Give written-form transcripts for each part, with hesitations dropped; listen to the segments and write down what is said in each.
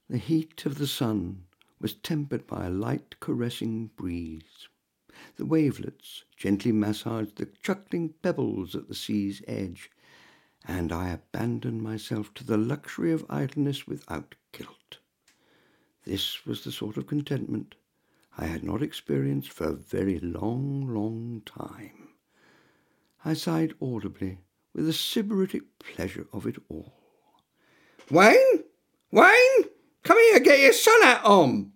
The heat of the sun was tempered by a light caressing breeze. The wavelets gently massaged the chuckling pebbles at the sea's edge, and I abandoned myself to the luxury of idleness without guilt. This was the sort of contentment I had not experienced for a very long time. I sighed audibly with the sybaritic pleasure of it all. "Wayne! Wayne! Come here, get your sun hat on!"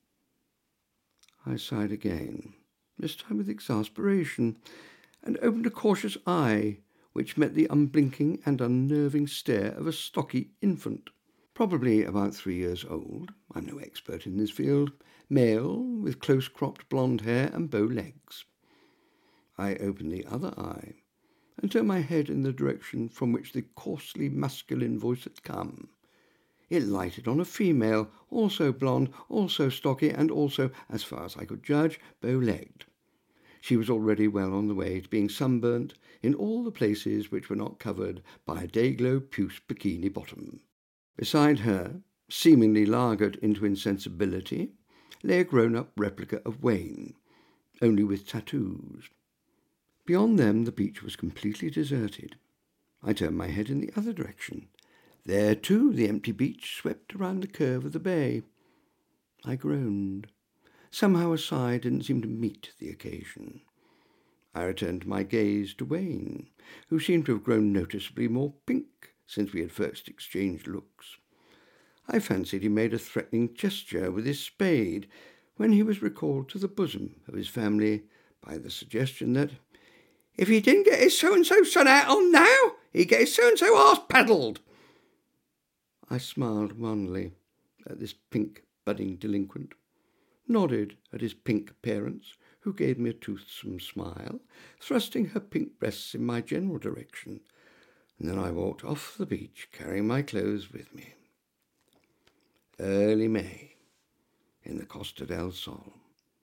I sighed again, this time with exasperation, and opened a cautious eye which met the unblinking and unnerving stare of a stocky infant, probably about 3 years old. I'm no expert in this field. Male, with close-cropped blonde hair and bow legs. I opened the other eye and turned my head in the direction from which the coarsely masculine voice had come. It lighted on a female, also blonde, also stocky, and also, as far as I could judge, bow-legged. She was already well on the way to being sunburnt in all the places which were not covered by a day-glow puce bikini bottom. Beside her, seemingly lagered into insensibility, lay a grown-up replica of Wayne, only with tattoos. Beyond them the beach was completely deserted. I turned my head in the other direction. There, too, the empty beach swept around the curve of the bay. I groaned. Somehow a sigh didn't seem to meet the occasion. I returned my gaze to Wayne, who seemed to have grown noticeably more pink since we had first exchanged looks. I fancied he made a threatening gesture with his spade when he was recalled to the bosom of his family by the suggestion that if he didn't get his so-and-so sun hat on now, he'd get his so-and-so arse paddled. I smiled wanly at this pink budding delinquent, nodded at his pink parents, who gave me a toothsome smile, thrusting her pink breasts in my general direction, and then I walked off the beach, carrying my clothes with me. Early May, in the Costa del Sol.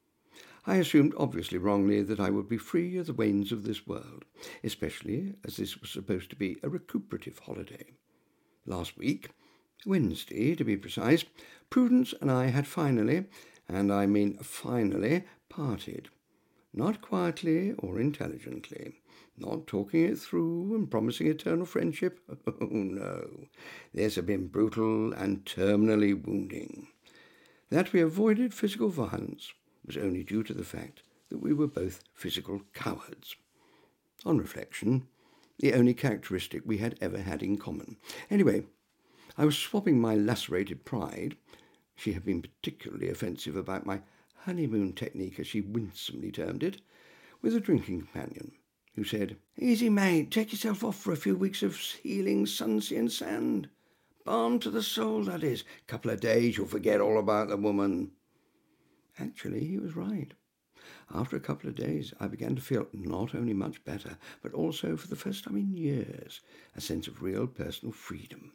I assumed, obviously wrongly, that I would be free of the Waynes of this world, especially as this was supposed to be a recuperative holiday. Last week, Wednesday to be precise, Prudence and I had finally, and I mean finally, parted. Not quietly or intelligently, not talking it through and promising eternal friendship. Oh, no. This had been brutal and terminally wounding. That we avoided physical violence was only due to the fact that we were both physical cowards. On reflection, the only characteristic we had ever had in common. Anyway, I was swapping my lacerated pride — she had been particularly offensive about my honeymoon technique, as she winsomely termed it — with a drinking companion, who said, "Easy, mate, take yourself off for a few weeks of healing sunsea and sand. Balm to the soul, that is. Couple of days, you'll forget all about the woman." Actually, he was right. After a couple of days, I began to feel not only much better, but also, for the first time in years, a sense of real personal freedom.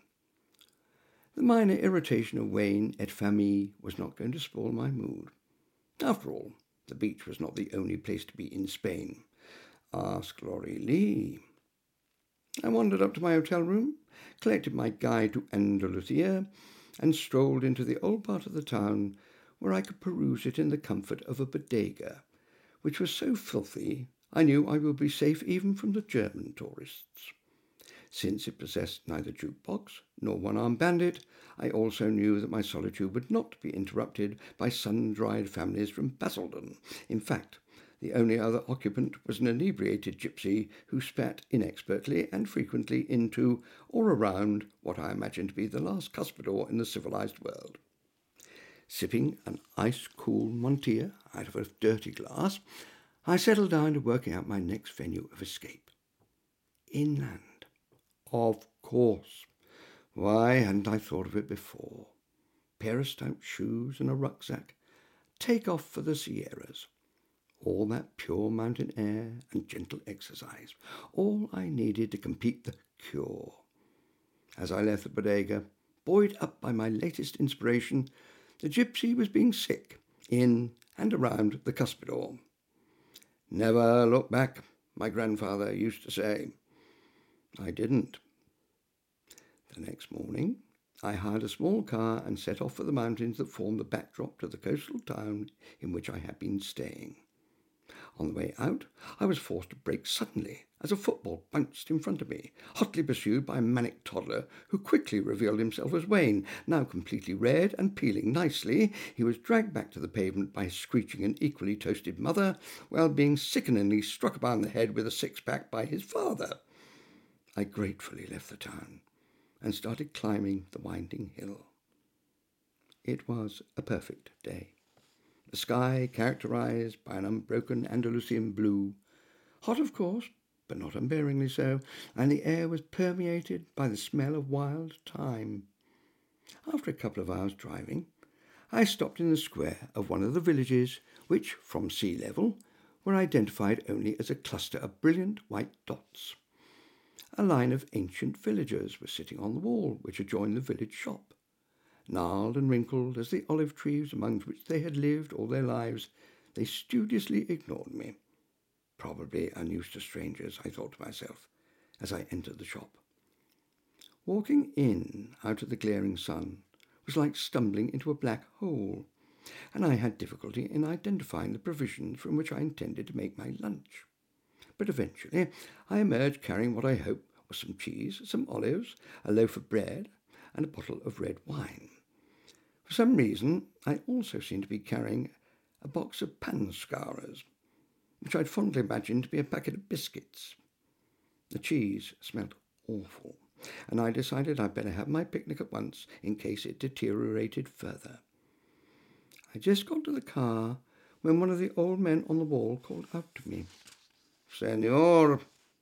The minor irritation of Wayne et famille was not going to spoil my mood. After all, the beach was not the only place to be in Spain. Ask Laurie Lee. I wandered up to my hotel room, collected my guide to Andalusia, and strolled into the old part of the town where I could peruse it in the comfort of a bodega, which was so filthy I knew I would be safe even from the German tourists. Since it possessed neither jukebox nor one-armed bandit, I also knew that my solitude would not be interrupted by sun-dried families from Basildon. In fact, the only other occupant was an inebriated gypsy who spat inexpertly and frequently into or around what I imagined to be the last cuspidor in the civilized world. Sipping an ice-cool Montilla out of a dirty glass, I settled down to working out my next venue of escape. Inland. Of course. Why hadn't I thought of it before? Pair of stout shoes and a rucksack. Take off for the Sierras. All that pure mountain air and gentle exercise. All I needed to complete the cure. As I left the bodega, buoyed up by my latest inspiration, the gypsy was being sick in and around the cuspidor. Never look back, my grandfather used to say. I didn't. The next morning, I hired a small car and set off for the mountains that form the backdrop to the coastal town in which I had been staying. On the way out, I was forced to brake suddenly as a football bounced in front of me, hotly pursued by a manic toddler who quickly revealed himself as Wayne. Now completely red and peeling nicely, he was dragged back to the pavement by his screeching and equally toasted mother, while being sickeningly struck upon the head with a six-pack by his father. I gratefully left the town and started climbing the winding hill. It was a perfect day. The sky characterized by an unbroken Andalusian blue, hot of course, but not unbearingly so, and the air was permeated by the smell of wild thyme. After a couple of hours driving, I stopped in the square of one of the villages which, from sea level, were identified only as a cluster of brilliant white dots. A line of ancient villagers was sitting on the wall which adjoined the village shop. Gnarled and wrinkled as the olive trees among which they had lived all their lives, they studiously ignored me. Probably unused to strangers, I thought to myself, as I entered the shop. Walking in out of the glaring sun was like stumbling into a black hole, and I had difficulty in identifying the provisions from which I intended to make my lunch. But eventually I emerged carrying what I hoped was some cheese, some olives, a loaf of bread, and a bottle of red wine. For some reason, I also seemed to be carrying a box of panscaras, which I'd fondly imagined to be a packet of biscuits. The cheese smelt awful, and I decided I'd better have my picnic at once in case it deteriorated further. I just got to the car when one of the old men on the wall called out to me. "Senor!"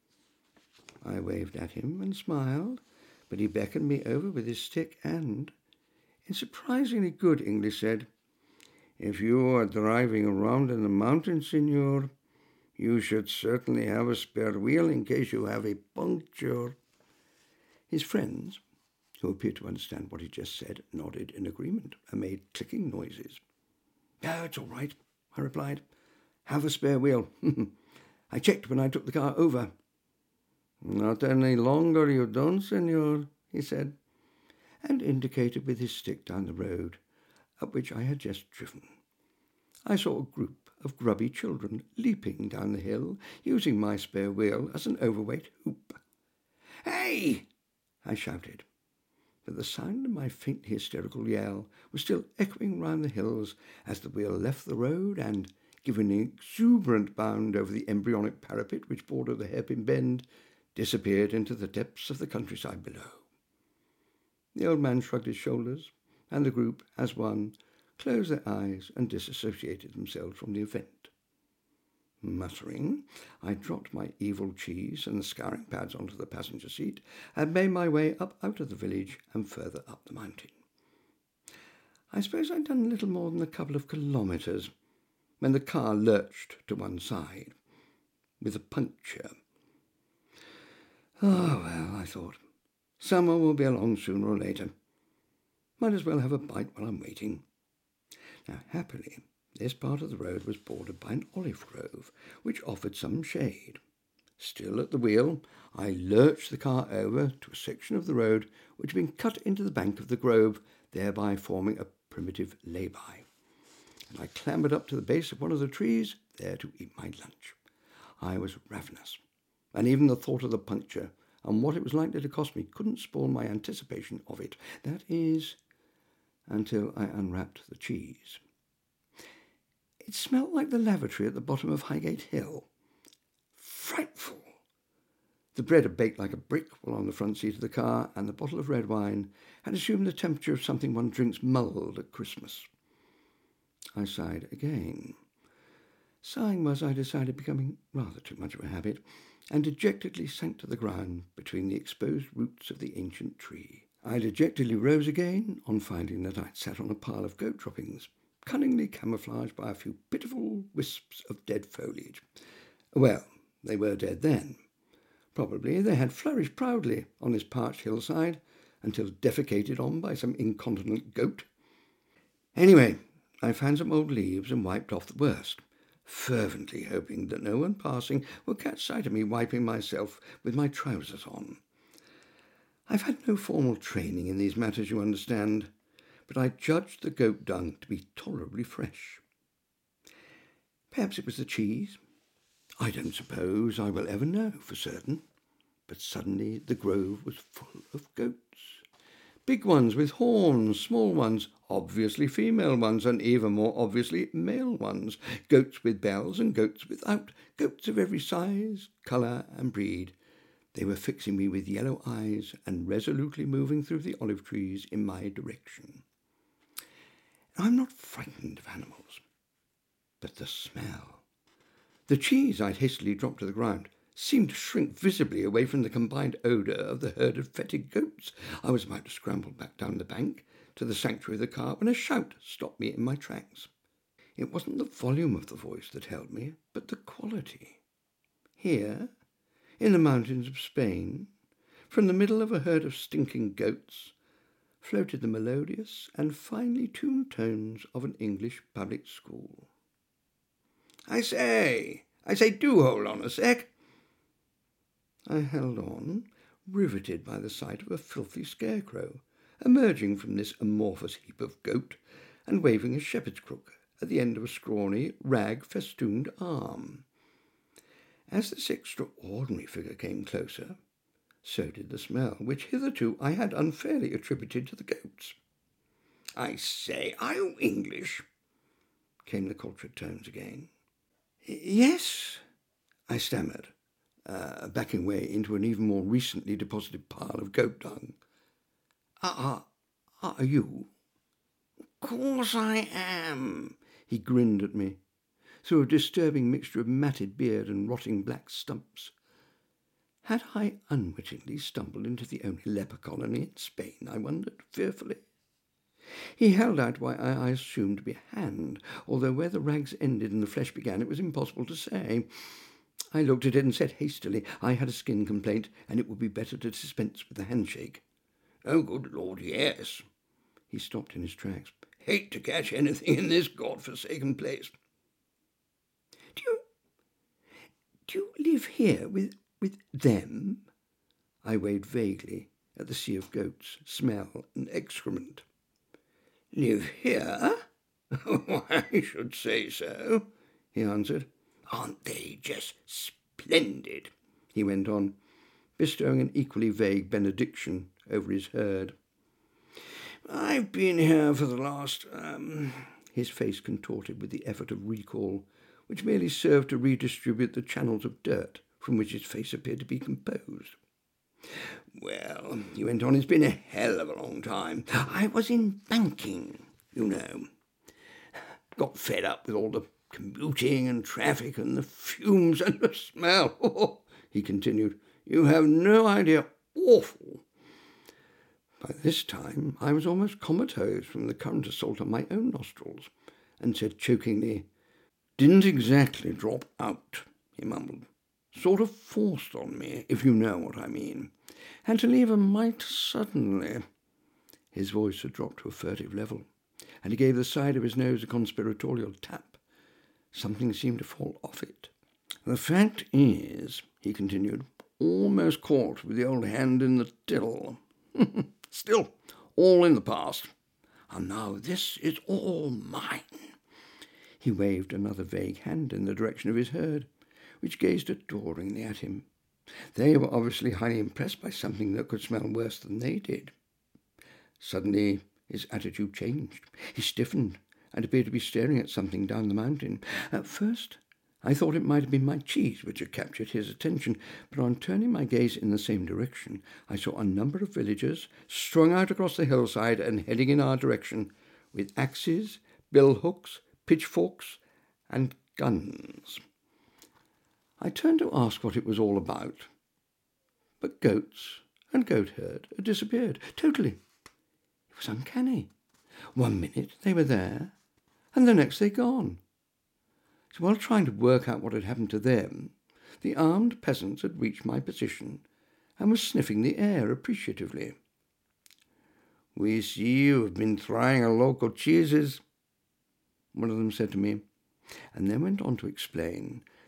I waved at him and smiled, but he beckoned me over with his stick and, in surprisingly good English, said, "If you are driving around in the mountains, senor, you should certainly have a spare wheel in case you have a puncture." His friends, who appeared to understand what he just said, nodded in agreement and made clicking noises. "Oh, it's all right," I replied. "Have a spare wheel. I checked when I took the car over." "Not any longer you don't, senor," he said, and indicated with his stick down the road up which I had just driven. I saw a group of grubby children leaping down the hill, using my spare wheel as an overweight hoop. "Hey!" I shouted, but the sound of my faintly hysterical yell was still echoing round the hills as the wheel left the road and, giving an exuberant bound over the embryonic parapet which bordered the hairpin bend, disappeared into the depths of the countryside below. The old man shrugged his shoulders, and the group, as one, closed their eyes and disassociated themselves from the event. Muttering, I dropped my evil cheese and the scouring pads onto the passenger seat and made my way up out of the village and further up the mountain. I suppose I'd done little more than a couple of kilometres when the car lurched to one side, with a puncture. "Oh, well," I thought, "summer will be along sooner or later. Might as well have a bite while I'm waiting." Now, happily, this part of the road was bordered by an olive grove, which offered some shade. Still at the wheel, I lurched the car over to a section of the road which had been cut into the bank of the grove, thereby forming a primitive lay-by. And I clambered up to the base of one of the trees, there to eat my lunch. I was ravenous, and even the thought of the puncture and what it was likely to cost me couldn't spoil my anticipation of it. That is, until I unwrapped the cheese. It smelt like the lavatory at the bottom of Highgate Hill. Frightful! The bread had baked like a brick while on the front seat of the car, and the bottle of red wine had assumed the temperature of something one drinks mulled at Christmas. I sighed again. Sighing was, I decided, becoming rather too much of a habit, and dejectedly sank to the ground between the exposed roots of the ancient tree. I dejectedly rose again on finding that I'd sat on a pile of goat droppings, cunningly camouflaged by a few pitiful wisps of dead foliage. Well, they were dead then. Probably they had flourished proudly on this parched hillside until defecated on by some incontinent goat. Anyway, I found some old leaves and wiped off the worst, fervently hoping that no one passing would catch sight of me wiping myself with my trousers on. I've had no formal training in these matters, you understand, but I judged the goat dung to be tolerably fresh. Perhaps it was the cheese. I don't suppose I will ever know for certain. But suddenly the grove was full of goats. Big ones with horns, small ones, obviously female ones, and even more obviously male ones. Goats with bells and goats without. Goats of every size, colour and breed. They were fixing me with yellow eyes and resolutely moving through the olive trees in my direction. I'm not frightened of animals, but the smell. The cheese I'd hastily dropped to the ground seemed to shrink visibly away from the combined odour of the herd of fetid goats. I was about to scramble back down the bank to the sanctuary of the car when a shout stopped me in my tracks. It wasn't the volume of the voice that held me, but the quality. Here, in the mountains of Spain, from the middle of a herd of stinking goats, floated the melodious and finely tuned tones of an English public school. I say, do hold on a sec. I held on, riveted by the sight of a filthy scarecrow emerging from this amorphous heap of goat and waving a shepherd's crook at the end of a scrawny, rag-festooned arm. As this extraordinary figure came closer, so did the smell, which hitherto I had unfairly attributed to the goats. I say, are you English? Came the cultured tones again. Yes, I stammered, backing away into an even more recently deposited pile of goat dung. Are you? Of course I am, he grinned at me, through a disturbing mixture of matted beard and rotting black stumps. Had I unwittingly stumbled into the only leper colony in Spain, I wondered, fearfully? He held out what I assumed to be a hand, although where the rags ended and the flesh began it was impossible to say. I looked at it and said hastily I had a skin complaint and it would be better to dispense with the handshake. Oh, good Lord, yes. He stopped in his tracks. Hate to catch anything in this God-forsaken place. Do you live here with them? I waved vaguely at the sea of goats, smell and excrement. Live here? Oh, I should say so, he answered. Aren't they just splendid? He went on, bestowing an equally vague benediction over his herd. I've been here for the last... His face contorted with the effort of recall, which merely served to redistribute the channels of dirt from which his face appeared to be composed. Well, he went on, it's been a hell of a long time. I was in banking, you know. Got fed up with all the commuting and traffic and the fumes and the smell. Oh, he continued, you have no idea. Awful. By this time I was almost comatose from the current assault on my own nostrils, and said chokingly, didn't exactly drop out, he mumbled. Sort of forced on me, if you know what I mean. Had to leave a mite suddenly. His voice had dropped to a furtive level, and he gave the side of his nose a conspiratorial tap. Something seemed to fall off it. The fact is, he continued, almost caught with the old hand in the till. Still, all in the past. And now this is all mine. He waved another vague hand in the direction of his herd, which gazed adoringly at him. They were obviously highly impressed by something that could smell worse than they did. Suddenly his attitude changed. He stiffened and appeared to be staring at something down the mountain. At first I thought it might have been my cheese which had captured his attention, but on turning my gaze in the same direction, I saw a number of villagers strung out across the hillside and heading in our direction, with axes, billhooks, pitchforks, and guns. I turned to ask what it was all about, but goats and goatherd had disappeared, totally. It was uncanny. 1 minute they were there, and the next they're gone. So while trying to work out what had happened to them, the armed peasants had reached my position and were sniffing the air appreciatively. We see you have been trying our local cheeses, one of them said to me, and then went on to explain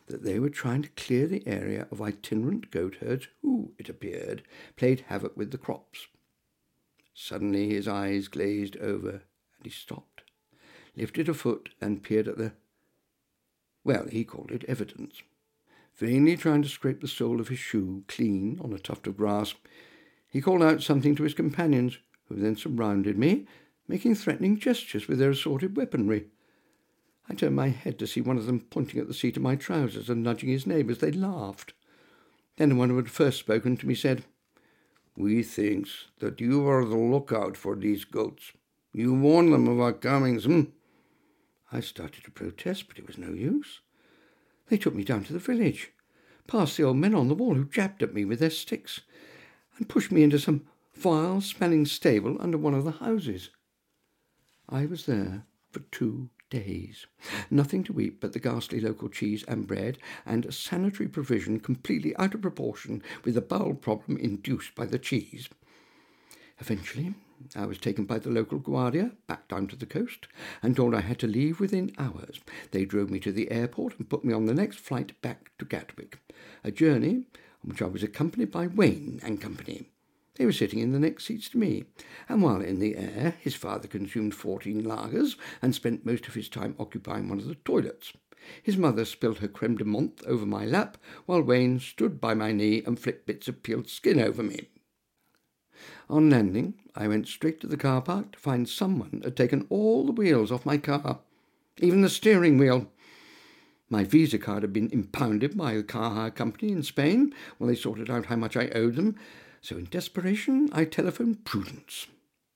that they were trying to clear the area of itinerant goatherds who, it appeared, played havoc with the crops. Suddenly his eyes glazed over, and he stopped, lifted a foot, and peered at he called it evidence. Vainly trying to scrape the sole of his shoe clean on a tuft of grass, he called out something to his companions, who then surrounded me, making threatening gestures with their assorted weaponry. I turned my head to see one of them pointing at the seat of my trousers and nudging his neighbours. They laughed. Then the one who had first spoken to me said, "We thinks that you are the lookout for these goats. You warned them of our comings, I started to protest, but it was no use. They took me down to the village, past the old men on the wall who jabbed at me with their sticks, and pushed me into some vile-smelling stable under one of the houses. I was there for 2 days. Nothing to eat but the ghastly local cheese and bread, and a sanitary provision completely out of proportion with the bowel problem induced by the cheese. Eventually, I was taken by the local guardia back down to the coast and told I had to leave within hours. They drove me to the airport and put me on the next flight back to Gatwick, a journey on which I was accompanied by Wayne and company. They were sitting in the next seats to me, and while in the air, his father consumed 14 lagers and spent most of his time occupying one of the toilets. His mother spilled her creme de menthe over my lap, while Wayne stood by my knee and flicked bits of peeled skin over me. On landing, I went straight to the car park to find someone had taken all the wheels off my car, even the steering wheel. My Visa card had been impounded by the car hire company in Spain while they sorted out how much I owed them, so in desperation I telephoned Prudence.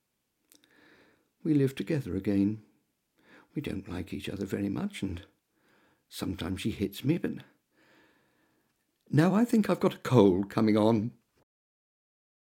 We live together again. We don't like each other very much, and sometimes she hits me, but now I think I've got a cold coming on.